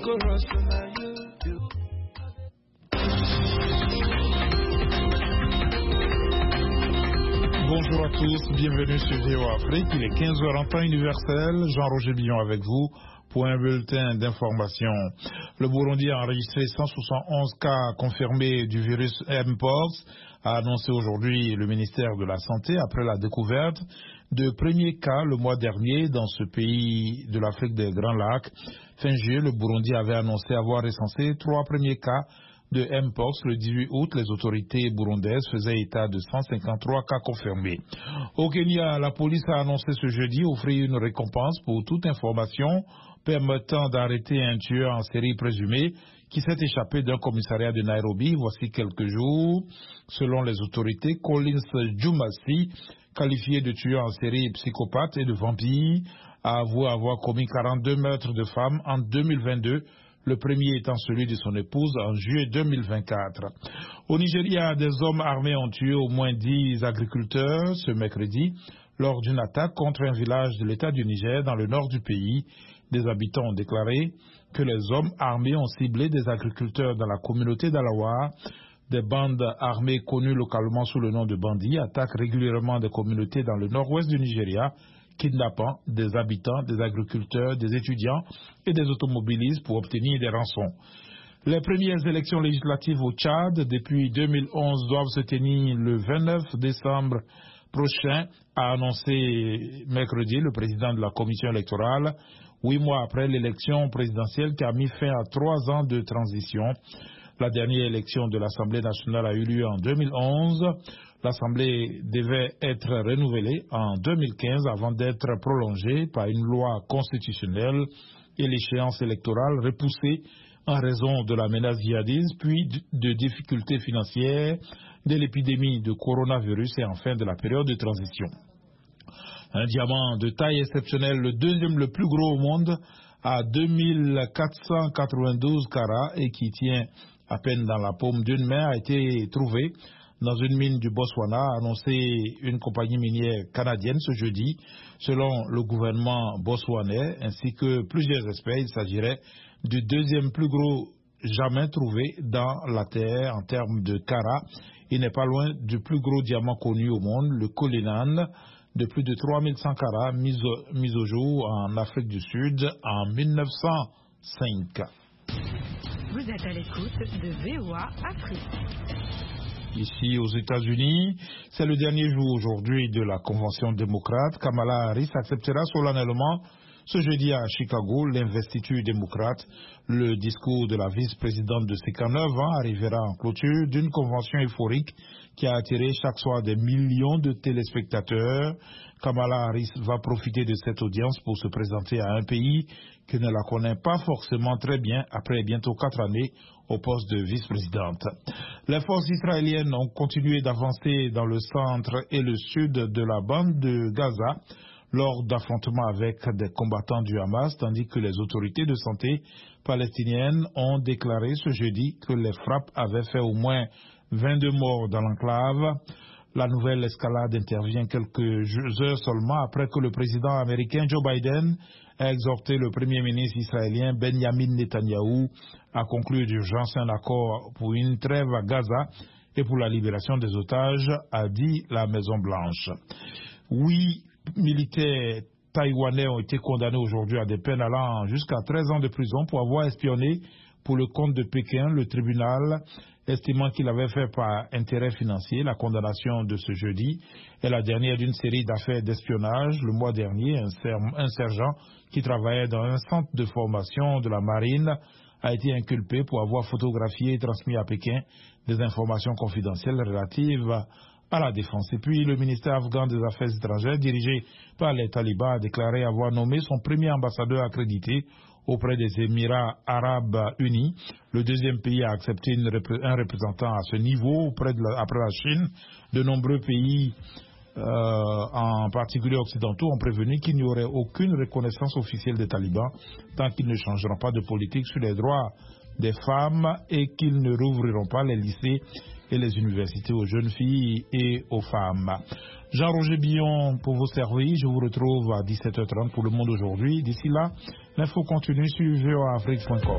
Bonjour à tous, bienvenue sur VOA Afrique. Il est 15h en temps universel. Jean-Roger Billon avec vous pour un bulletin d'information. Le Burundi a enregistré 171 cas confirmés du virus Mpox, a annoncé aujourd'hui le ministère de la Santé après la découverte de premiers cas le mois dernier dans ce pays de l'Afrique des Grands Lacs. Fin juillet, le Burundi avait annoncé avoir recensé 3 premiers cas de Mpox. Le 18 août, les autorités burundaises faisaient état de 153 cas confirmés. Au Kenya, la police a annoncé ce jeudi offrir une récompense pour toute information permettant d'arrêter un tueur en série présumé qui s'est échappé d'un commissariat de Nairobi voici quelques jours. Selon les autorités, Collins Jumaisi, qualifié de tueur en série psychopathe et de vampire, a avoué avoir commis 42 meurtres de femmes en 2022, le premier étant celui de son épouse en juillet 2024. Au Nigeria, des hommes armés ont tué au moins 10 agriculteurs ce mercredi lors d'une attaque contre un village de l'État du Niger dans le nord du pays. Des habitants ont déclaré que les hommes armés ont ciblé des agriculteurs dans la communauté d'Alawa. Des bandes armées connues localement sous le nom de bandits attaquent régulièrement des communautés dans le nord-ouest du Nigeria, kidnappant des habitants, des agriculteurs, des étudiants et des automobilistes pour obtenir des rançons. Les premières élections législatives au Tchad depuis 2011 doivent se tenir le 29 décembre prochain, a annoncé mercredi le président de la commission électorale, 8 mois après l'élection présidentielle qui a mis fin à 3 ans de transition. La dernière élection de l'Assemblée nationale a eu lieu en 2011. L'Assemblée devait être renouvelée en 2015 avant d'être prolongée par une loi constitutionnelle et l'échéance électorale repoussée en raison de la menace djihadiste, puis de difficultés financières, de l'épidémie de coronavirus et enfin de la période de transition. Un diamant de taille exceptionnelle, le deuxième le plus gros au monde, à 2492 carats et qui tient à peine dans la paume d'une main, a été trouvé dans une mine du Botswana, a annoncé une compagnie minière canadienne ce jeudi. Selon le gouvernement botswanais ainsi que plusieurs experts, il s'agirait du deuxième plus gros jamais trouvé dans la terre en termes de carats. Il n'est pas loin du plus gros diamant connu au monde, le Cullinan, de plus de 3100 carats mis au jour en Afrique du Sud en 1905. Vous êtes à l'écoute de VOA Afrique. Ici aux États-Unis, c'est le dernier jour aujourd'hui de la Convention démocrate. Kamala Harris acceptera solennellement ce jeudi à Chicago l'investiture démocrate. Le discours de la vice-présidente de ses 9 ans arrivera en clôture d'une convention euphorique qui a attiré chaque soir des millions de téléspectateurs. Kamala Harris va profiter de cette audience pour se présenter à un pays qui ne la connaît pas forcément très bien après bientôt 4 années au poste de vice-présidente. Les forces israéliennes ont continué d'avancer dans le centre et le sud de la bande de Gaza lors d'affrontements avec des combattants du Hamas, tandis que les autorités de santé palestiniennes ont déclaré ce jeudi que les frappes avaient fait au moins 22 morts dans l'enclave. La nouvelle escalade intervient quelques heures seulement après que le président américain Joe Biden a exhorté le premier ministre israélien Benjamin Netanyahou à conclure d'urgence un accord pour une trêve à Gaza et pour la libération des otages, a dit la Maison-Blanche. 8 militaires taïwanais ont été condamnés aujourd'hui à des peines allant jusqu'à 13 ans de prison pour avoir espionné pour le compte de Pékin. Le tribunal, estimant qu'il avait fait par intérêt financier, la condamnation de ce jeudi est la dernière d'une série d'affaires d'espionnage. Le mois dernier, un sergent qui travaillait dans un centre de formation de la marine a été inculpé pour avoir photographié et transmis à Pékin des informations confidentielles relatives à la défense. Et puis, le ministère afghan des Affaires étrangères, dirigé par les talibans, a déclaré avoir nommé son premier ambassadeur accrédité auprès des Émirats arabes unis. Le deuxième pays a accepté un représentant à ce niveau après la Chine. De nombreux pays, en particulier occidentaux, ont prévenu qu'il n'y aurait aucune reconnaissance officielle des talibans tant qu'ils ne changeront pas de politique sur les droits des femmes et qu'ils ne rouvriront pas les lycées et les universités aux jeunes filles et aux femmes. Jean-Roger Billon pour vous servir. Je vous retrouve à 17h30 pour Le Monde aujourd'hui. D'ici là, l'info continue sur voaafrique.com.